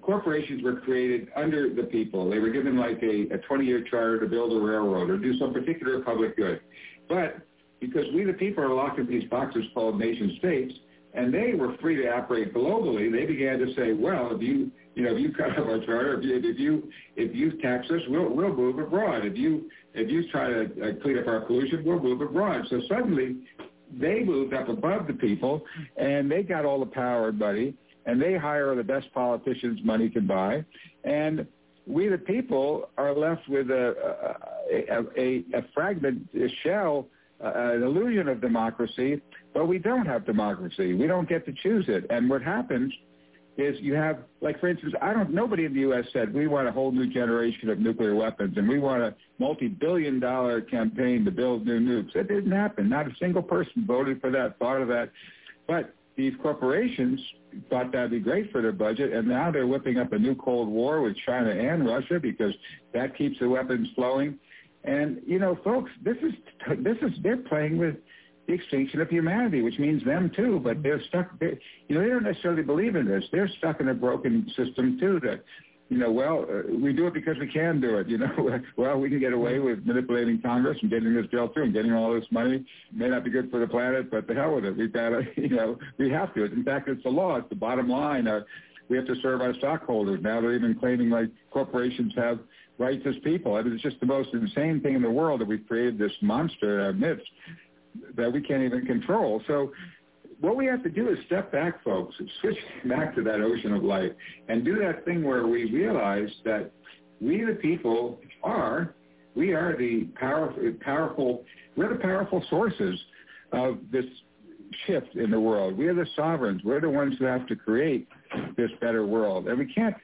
corporations were created under the people. They were given like a, a twenty-year charter to build a railroad or do some particular public good. But because we the people are locked in these boxes called nation states, and they were free to operate globally, they began to say, well, if you you know if you cut off our charter, if you if you, if you tax us, we'll we'll move abroad. If you if you try to uh, clean up our pollution, we'll move abroad. So suddenly, they moved up above the people, and they got all the power and money, and they hire the best politicians money can buy, and we the people are left with a a, a, a fragment, a shell, uh, an illusion of democracy, but we don't have democracy. We don't get to choose it. And what happens is you have, like, for instance, I don't, nobody in the U S said we want a whole new generation of nuclear weapons and we want a multi-billion dollar campaign to build new nukes. It didn't happen. Not a single person voted for that, thought of that. But these corporations thought that would be great for their budget, and now they're whipping up a new Cold War with China and Russia because that keeps the weapons flowing. And, you know, folks, this is, this is, they're playing with the extinction of humanity, which means them too, but they're stuck, they're, you know, they don't necessarily believe in this. They're stuck in a broken system too that, you know, well, uh, we do it because we can do it, you know. Well, we can get away with manipulating Congress and getting this bill through and getting all this money. It may not be good for the planet, but the hell with it. We've got to, you know, we have to. In fact, it's the law. It's the bottom line. Uh, we have to serve our stockholders. Now they're even claiming like corporations have rights as people. I mean, it's just the most insane thing in the world that we've created this monster in our midst that we can't even control. So what we have to do is step back, folks, and switch back to that ocean of light and do that thing where we realize that we the people are, we are the powerful, powerful, we're the powerful sources of this shift in the world. We are the sovereigns. We're the ones who have to create this better world. And we can't,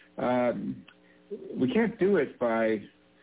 um, we can't do it by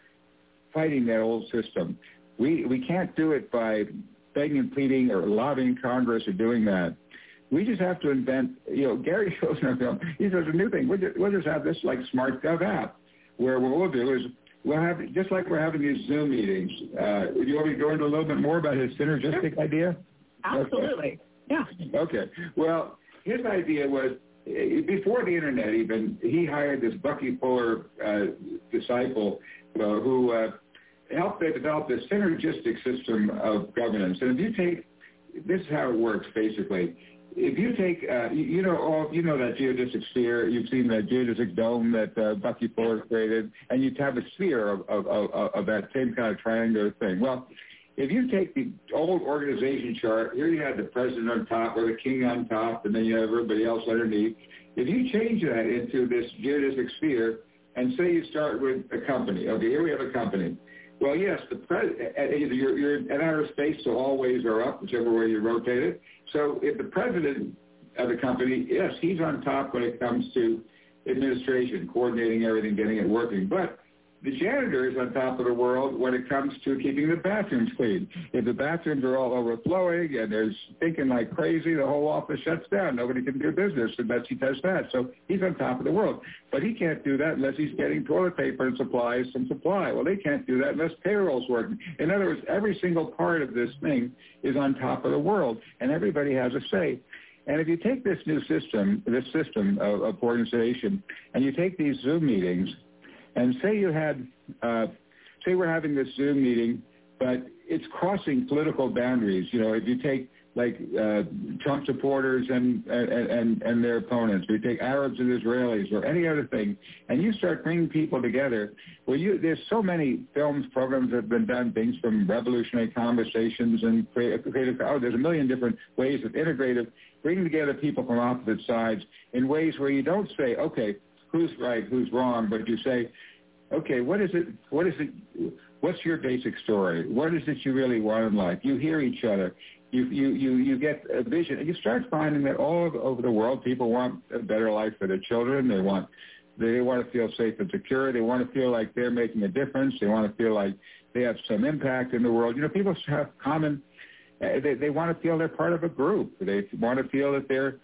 fighting that old system. We, we can't do it by begging and pleading or lobbying Congress or doing that. We just have to invent, you know, Gary shows in our film, he says a new thing. We'll just, we'll just have this like SmartGov app where what we'll do is we'll have, just like we're having these Zoom meetings. Uh, do you want me to go into a little bit more about his synergistic sure. idea? Absolutely. Okay. Yeah. Okay. Well, his idea was, before the internet even, he hired this Bucky Fuller uh, disciple uh, who uh, helped they develop this synergistic system of governance. And if you take, this is how it works basically. If you take, uh, you, you know, all you know that geodesic sphere. You've seen that geodesic dome that uh, Bucky Fuller created, and you have a sphere of, of, of, of that same kind of triangular thing. Well, if you take the old organization chart, here you had the president on top or the king on top, and then you have everybody else underneath. If you change that into this geodesic sphere, and say you start with a company. Okay, here we have a company. Well, yes, the pres- you're, you're in outer space, so all ways are up, whichever way you rotate it. So if the president of the company, yes, he's on top when it comes to administration, coordinating everything, getting it working. But the janitor is on top of the world when it comes to keeping the bathrooms clean. If the bathrooms are all overflowing and there's thinking like crazy, the whole office shuts down. Nobody can do business unless he does that. So he's on top of the world. But he can't do that unless he's getting toilet paper and supplies from supply. Well, they can't do that unless payroll's working. In other words, every single part of this thing is on top of the world, and everybody has a say. And if you take this new system, this system of, of organization, and you take these Zoom meetings, and say you had, uh, say we're having this Zoom meeting, but it's crossing political boundaries. You know, if you take like uh, Trump supporters and, and, and, and their opponents, or you take Arabs and Israelis or any other thing, and you start bringing people together, well, you, there's so many films, programs that have been done, things from revolutionary conversations and creative, creative oh, there's a million different ways of integrative, bringing together people from opposite sides in ways where you don't say, okay, who's right, who's wrong, but you say, okay, what is it, what is it, what's your basic story? What is it you really want in life? You hear each other. You, you, you, you get a vision, and you start finding that all over the world, people want a better life for their children. They want, they want to feel safe and secure. They want to feel like they're making a difference. They want to feel like they have some impact in the world. You know, people have common, uh, they, they want to feel they're part of a group. They want to feel that they're,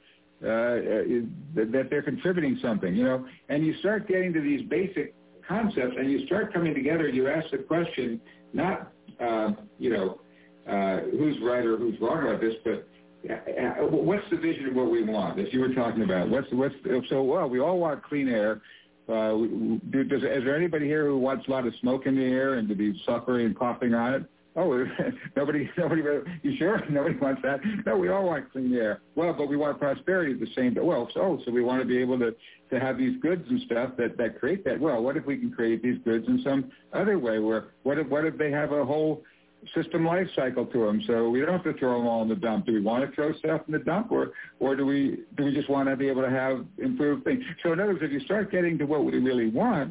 Uh, that they're contributing something, you know, and you start getting to these basic concepts and you start coming together. You ask the question, not, uh, you know, uh, who's right or who's wrong about this, but uh, what's the vision of what we want, as you were talking about? What's what's so well? We all want clean air. Uh, do, does, is there anybody here who wants a lot of smoke in the air and to be suffering and coughing on it? Oh, nobody, nobody. You sure? Nobody wants that. No, we all want clean air. Well, but we want prosperity at the same time. Well, so so we want to be able to, to have these goods and stuff that, that create that. Well, what if we can create these goods in some other way? Where what if what if they have a whole system life cycle to them, so we don't have to throw them all in the dump? Do we want to throw stuff in the dump, or or do we do we just want to be able to have improved things? So in other words, if you start getting to what we really want,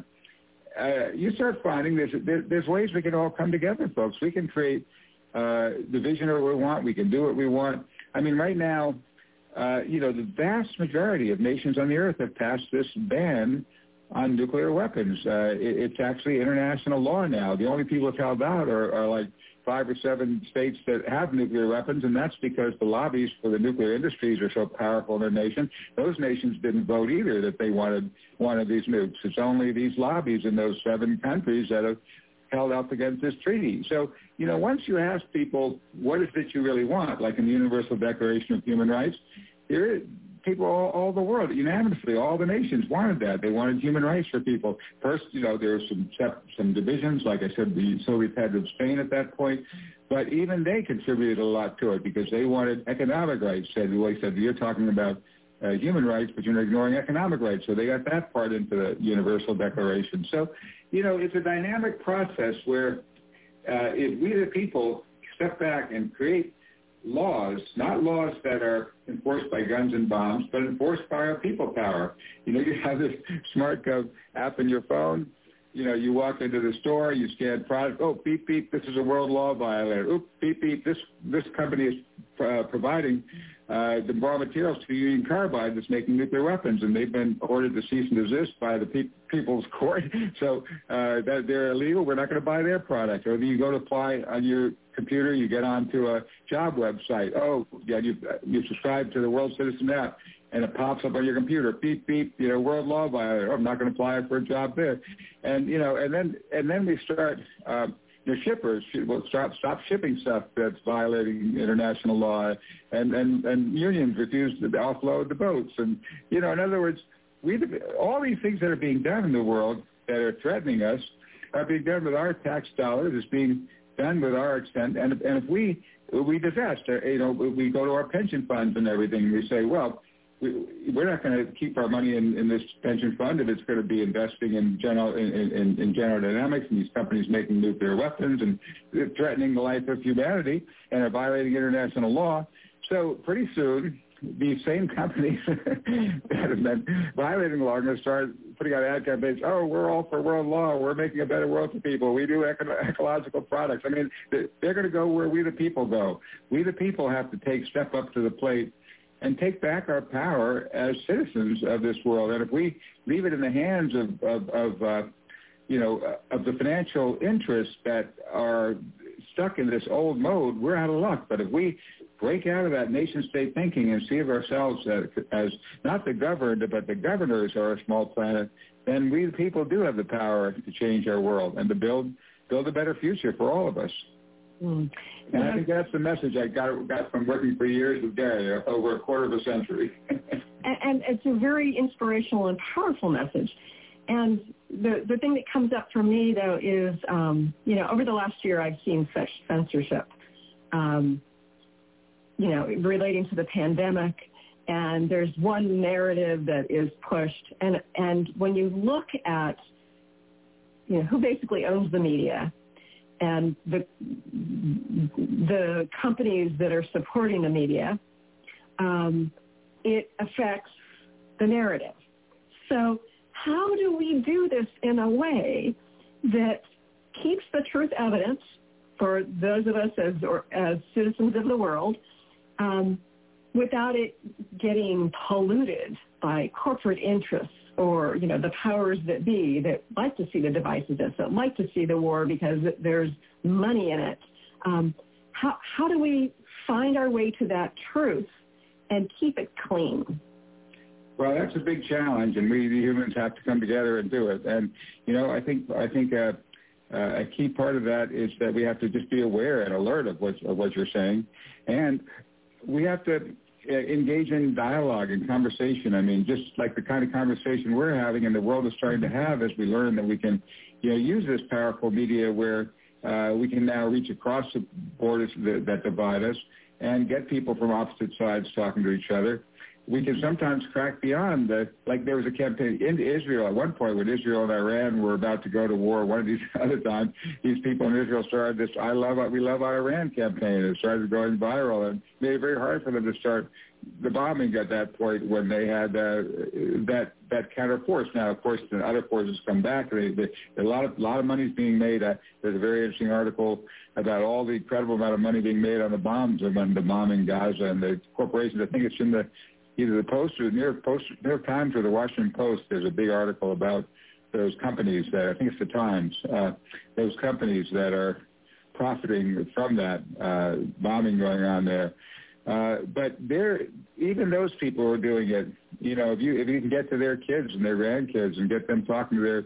uh, you start finding there's there, there's ways we can all come together, folks. We can create uh, the vision of what we want. We can do what we want. I mean, right now, uh, you know, the vast majority of nations on the earth have passed this ban on nuclear weapons. Uh, it, it's actually international law now. The only people that's held out are, are like five or seven states that have nuclear weapons, and that's because the lobbies for the nuclear industries are so powerful in their nation. Those nations didn't vote either that they wanted one of these nukes. It's only these lobbies in those seven countries that have held up against this treaty. So, you know, once you ask people, what is it you really want, like in the Universal Declaration of Human Rights, there people all, all the world, unanimously, all the nations wanted that. They wanted human rights for people. First, you know, there were some some divisions. Like I said, the Soviets had to abstain at that point. But even they contributed a lot to it because they wanted economic rights. Said, well, they said, you're talking about uh, human rights, but you're ignoring economic rights. So they got that part into the Universal Declaration. So, you know, it's a dynamic process where uh, if we the people step back and create laws, not laws that are enforced by guns and bombs, but enforced by our people power. You know, you have this SmartGov app in your phone. You know, you walk into the store, you scan product. Oh, beep, beep, this is a world law violator. Oop, beep, beep, this this company is uh, providing uh, the raw materials to Union Carbide that's making nuclear weapons, and they've been ordered to cease and desist by the pe- People's Court. So uh, that they're illegal. We're not going to buy their product. Or you go to apply on your computer, you get onto a job website. Oh, yeah, you you subscribe to the World Citizen app, and it pops up on your computer. Beep, beep, you know, world law violator. Oh, I'm not going to apply for a job there. And you know, and then and then we start. Uh, your shippers will stop stop shipping stuff that's violating international law, and and and unions refuse to offload the boats. And you know, in other words, we all these things that are being done in the world that are threatening us are being done with our tax dollars. It's being done with our extent, and and if we we divest, you know, we go to our pension funds and everything, and we say, well, we, we're not going to keep our money in, in this pension fund if it's going to be investing in general in, in, in General Dynamics and these companies making nuclear weapons and threatening the life of humanity and are violating international law. So pretty soon, these same companies that have been violating the law are going to start putting out ad campaigns. Oh, we're all for world law. We're making a better world for people. We do eco- ecological products. I mean, they're going to go where we the people go. We the people have to take step up to the plate and take back our power as citizens of this world. And if we leave it in the hands of, of, of uh, you know, of the financial interests that are stuck in this old mode, we're out of luck. But if we break out of that nation-state thinking and see of ourselves as, as not the governed, but the governors of our small planet, then we the people do have the power to change our world and to build build a better future for all of us. Mm. And I think that's the message I got got from working for years with Gary, over a quarter of a century. and, and it's a very inspirational and powerful message. And the the thing that comes up for me, though, is, um, you know, over the last year I've seen such censorship, um, you know, relating to the pandemic. And there's one narrative that is pushed. And, and when you look at, you know, who basically owns the media, and the the companies that are supporting the media, um, it affects the narrative. So how do we do this in a way that keeps the truth evidence for those of us as or as citizens of the world, um, without it getting polluted by corporate interests or, you know, the powers that be that like to see the divisiveness, that like to see the war because there's money in it. Um, how, how do we find our way to that truth and keep it clean? Well, that's a big challenge, and we, the humans, have to come together and do it. And, you know, I think I think uh, uh, a key part of that is that we have to just be aware and alert of what, of what you're saying. And we have to uh, engage in dialogue and conversation. I mean, just like the kind of conversation we're having and the world is starting to have as we learn that we can, you know, use this powerful media where uh, we can now reach across the borders that, that divide us and get people from opposite sides talking to each other. We can sometimes crack beyond the, like there was a campaign into Israel at one point when Israel and Iran were about to go to war. One of these other times, these people in Israel started this I love, we love Iran campaign. It started going viral and made it very hard for them to start the bombing at that point when they had uh, that that counter force. Now, of course, the other forces come back. They, they, a lot of a lot of money is being made. Uh, there's a very interesting article about all the incredible amount of money being made on the bombs and when the bombing Gaza and the corporations. I think it's in the either the Post or the New York Post, New York Times or the Washington Post. There's a big article about those companies that I think it's the Times. Uh, those companies that are profiting from that uh, bombing going on there. Uh, but they're, even those people who are doing it, you know, if you if you can get to their kids and their grandkids and get them talking to their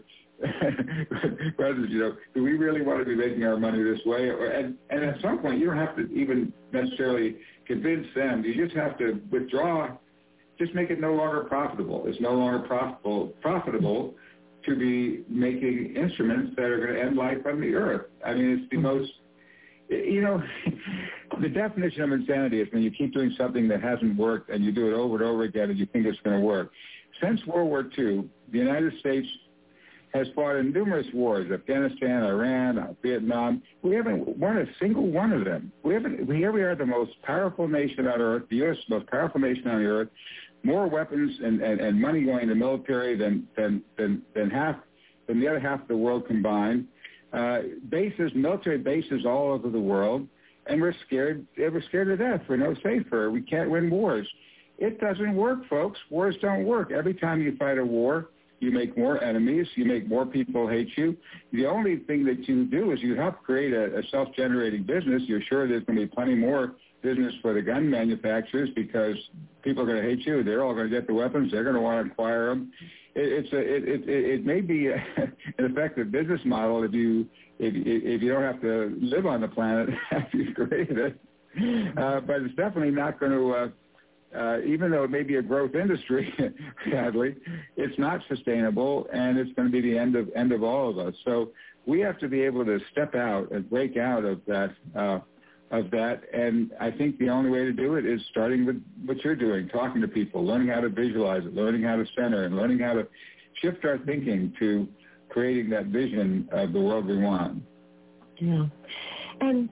brothers, you know, do we really want to be making our money this way? Or, and, and at some point, you don't have to even necessarily convince them. You just have to withdraw, just make it no longer profitable. It's no longer profitable profitable to be making instruments that are going to end life on the earth. I mean, it's the most, you know, the definition of insanity is when you keep doing something that hasn't worked and you do it over and over again and you think it's going to work. Since World War Two, the United States has fought in numerous wars, Afghanistan, Iran, Vietnam. We haven't won a single one of them. We haven't. We, here we are, the most powerful nation on earth, the U S most powerful nation on the earth, more weapons and, and, and money going to military than, than, than, than half, than the other half of the world combined. Uh, bases, military bases all over the world, and we're scared. We're scared to death. We're no safer. We can't win wars. It doesn't work, folks. Wars don't work. Every time you fight a war, you make more enemies. You make more people hate you. The only thing that you do is you help create a, a self-generating business. You're sure there's going to be plenty more business for the gun manufacturers because people are going to hate you. They're all going to get the weapons. They're going to want to acquire them. It, it's a, it, it, it may be a, an effective business model if you if, if you don't have to live on the planet after you've created it. Uh, but it's definitely not going to. Uh, Uh, even though it may be a growth industry, sadly, it's not sustainable, and it's going to be the end of end of all of us. So we have to be able to step out and break out of that. Uh, of that, and I think the only way to do it is starting with what you're doing, talking to people, learning how to visualize it, learning how to center, and learning how to shift our thinking to creating that vision of the world we want. Yeah, and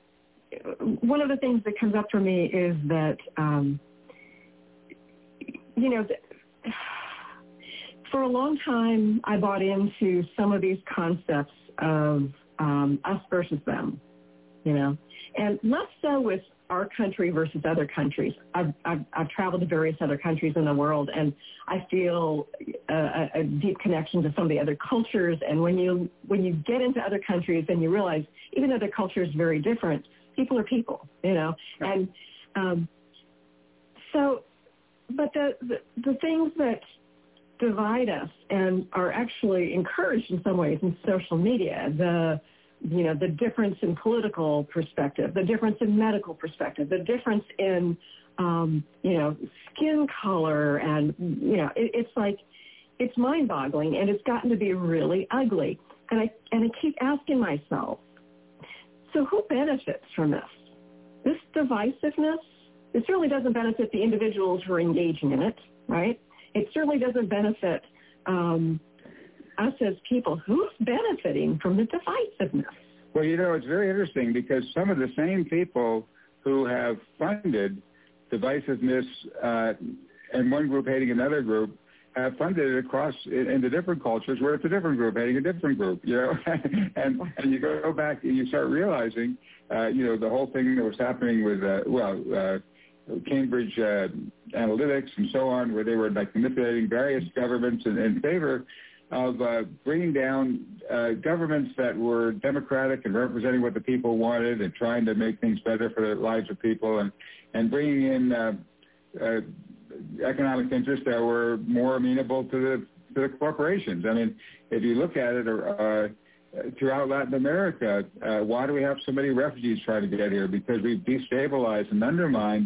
one of the things that comes up for me is that. Um, You know, for a long time, I bought into some of these concepts of um, us versus them, you know, and less so with our country versus other countries. I've, I've, I've traveled to various other countries in the world, and I feel a, a deep connection to some of the other cultures. And when you when you get into other countries, then you realize even though their culture is very different, people are people, you know, and um, so. But the, the the things that divide us and are actually encouraged in some ways in social media, the you know the difference in political perspective, the difference in medical perspective, the difference in um, you know skin color, and you know it, it's like it's mind-boggling, and it's gotten to be really ugly. And I and I keep asking myself, so who benefits from this? This divisiveness? It certainly doesn't benefit the individuals who are engaging in it, right? It certainly doesn't benefit um, us as people. Who's benefiting from the divisiveness? Well, you know, it's very interesting because some of the same people who have funded divisiveness uh, and one group hating another group have funded it across into different cultures where it's a different group hating a different group, you know, and and you go back and you start realizing, uh, you know, the whole thing that was happening with, uh, well, uh, Cambridge uh, Analytics and so on, where they were like manipulating various governments in, in favor of uh, bringing down uh, governments that were democratic and representing what the people wanted and trying to make things better for the lives of people, and, and bringing in uh, uh, economic interests that were more amenable to the to the corporations. I mean, if you look at it, uh, throughout Latin America, uh, why do we have so many refugees trying to get here? Because we've destabilized and undermined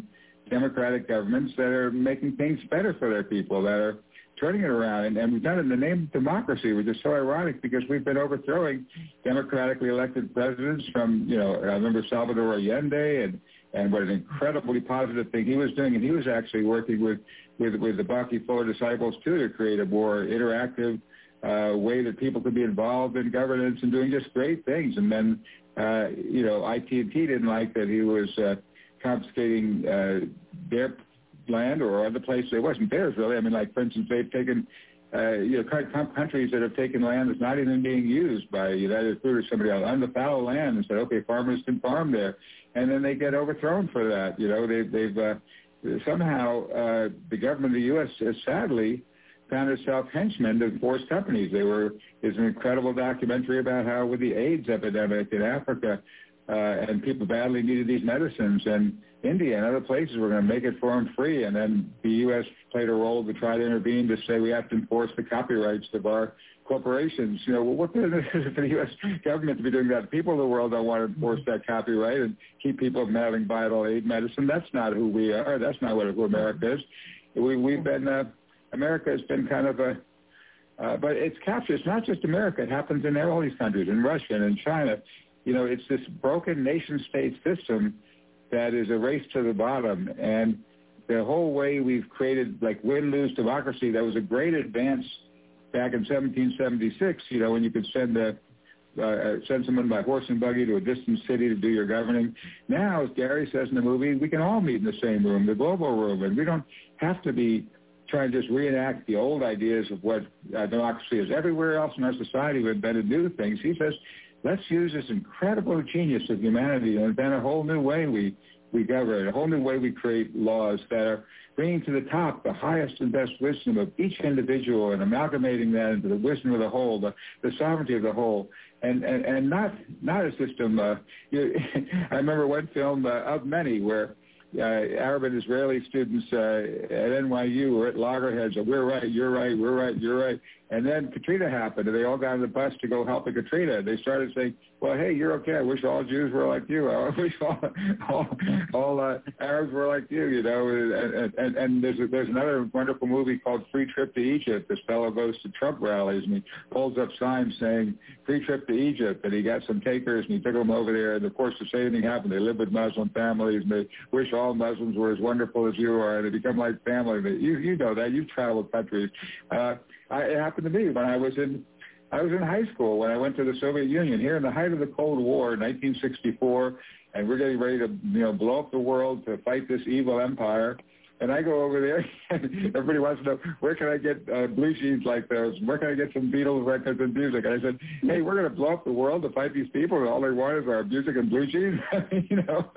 democratic governments that are making things better for their people, that are turning it around. And, and we've done it in the name of democracy, which is so ironic because we've been overthrowing democratically elected presidents from, you know, I remember Salvador Allende and, and what an incredibly positive thing he was doing. And he was actually working with, with, with the Bucky Fuller disciples, too, to create a more interactive uh, way that people could be involved in governance and doing just great things. And then, uh, you know, I T and T didn't like that he was uh, confiscating uh, their land or other places. It wasn't theirs, really. I mean, like, for instance, they've taken, uh, you know, countries that have taken land that's not even being used by United Fruit or somebody else on the fallow land and said, okay, farmers can farm there. And then they get overthrown for that. You know, they, they've uh, somehow uh, the government of the U S has sadly found itself henchmen to force companies. They were, there's an incredible documentary about how with the AIDS epidemic in Africa, uh, and people badly needed these medicines, and India and other places were going to make it for them free, and then the U S played a role to try to intervene to say we have to enforce the copyrights of our corporations. You know, well, what business is it for the U S government to be doing that? People of the world don't want to enforce that copyright and keep people from having vital aid medicine. That's not who we are. That's not what who America is. We, we've been, uh, America has been kind of a, uh, but it's captured. It's not just America. It happens in all these countries, in Russia and in China. You know, it's this broken nation-state system that is a race to the bottom. And the whole way we've created, like, win-lose democracy, that was a great advance back in seventeen seventy-six, you know, when you could send a, uh, send someone by horse and buggy to a distant city to do your governing. Now, as Gary says in the movie, we can all meet in the same room, the global room, and we don't have to be trying to just reenact the old ideas of what uh, democracy is. Everywhere else in our society, we've invented new things. He says, let's use this incredible genius of humanity and invent a whole new way we, we govern, a whole new way we create laws that are bringing to the top the highest and best wisdom of each individual and amalgamating that into the wisdom of the whole, the, the sovereignty of the whole, and, and, and not not a system. Uh, you, I remember one film uh, of many where uh, Arab and Israeli students uh, at N Y U were at loggerheads of we're right, you're right, we're right, you're right. And then Katrina happened, and they all got on the bus to go help the Katrina. They started saying, well, hey, you're okay. I wish all Jews were like you. I wish all, all, all uh, Arabs were like you, you know. And, and, and there's, a, there's another wonderful movie called Free Trip to Egypt. This fellow goes to Trump rallies, and he holds up signs saying, free trip to Egypt. And he got some takers, and he took them over there. And, of course, the same thing happened. They live with Muslim families, and they wish all Muslims were as wonderful as you are, and they become like family. You, you know that. You've traveled countries. Uh, I, it happened to me when I was in I was in high school when I went to the Soviet Union here in the height of the Cold War, nineteen sixty-four, and we're getting ready to you know blow up the world to fight this evil empire. And I go over there, and everybody wants to know, where can I get uh, blue jeans like those? Where can I get some Beatles records and music? And I said, hey, we're going to blow up the world to fight these people, and all they want is our music and blue jeans? you know?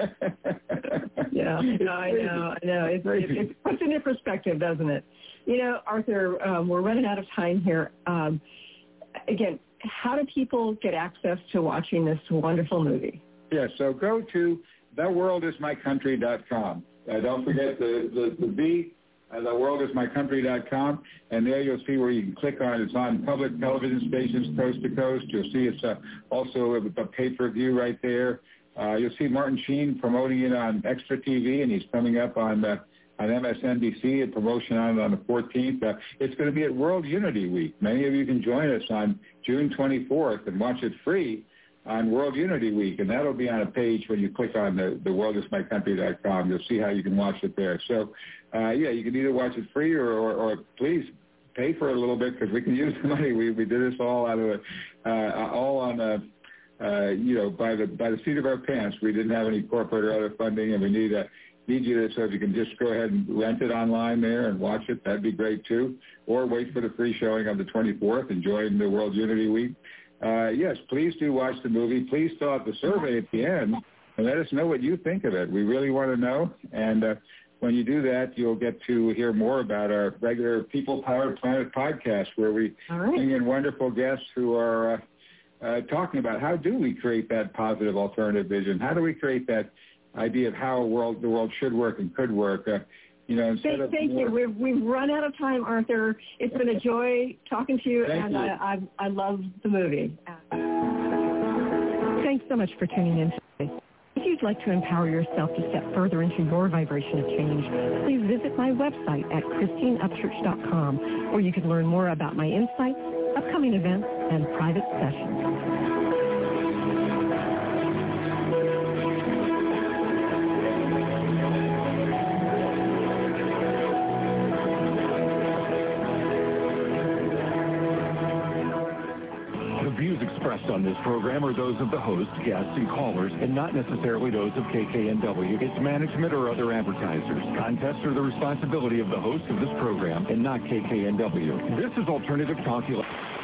yeah, no, I know, I know. It's, it, it puts it in perspective, doesn't it? You know, Arthur, um, we're running out of time here. Um, again, how do people get access to watching this wonderful movie? Yeah, so go to the world is my country dot com. Uh, don't forget the, the, the V, uh, the world is my country dot com, and there you'll see where you can click on it. It's on public television stations coast to coast. You'll see it's uh, also a, a pay-per-view right there. Uh, you'll see Martin Sheen promoting it on Extra T V, and he's coming up on uh, on M S N B C, a promotion on it on the fourteenth. Uh, it's going to be at World Unity Week. Many of you can join us on June twenty-fourth and watch it free on World Unity Week, and that'll be on a page when you click on the, the world is my country dot com. You'll see how you can watch it there. So, uh, yeah, you can either watch it free or, or, or please pay for it a little bit because we can use the money. We we did this all out of the, uh, all on a, uh, you know, by the by the seat of our pants. We didn't have any corporate or other funding, and we need a need you to, so if you can just go ahead and rent it online there and watch it, that'd be great too. Or wait for the free showing on the twenty-fourth and join the World Unity Week. Uh, yes, please do watch the movie. Please fill out the survey at the end and let us know what you think of it. We really want to know. And uh, when you do that, you'll get to hear more about our regular People Powered Planet podcast, where we right. bring in wonderful guests who are uh, uh, talking about how do we create that positive alternative vision? How do we create that idea of how a world, the world should work and could work? Uh, You know, thank of thank more... you. We've, we've run out of time, Arthur. It's been a joy talking to you, thank and you. I, I I love the movie. Thanks so much for tuning in today. If you you'd like to empower yourself to step further into your vibration of change, please visit my website at christine upchurch dot com, where you can learn more about my insights, upcoming events, and private sessions. Expressed on this program are those of the host, guests, and callers, and not necessarily those of K K N W, its management, or other advertisers. Contests are the responsibility of the host of this program and not K K N W. This is Alternative Talk.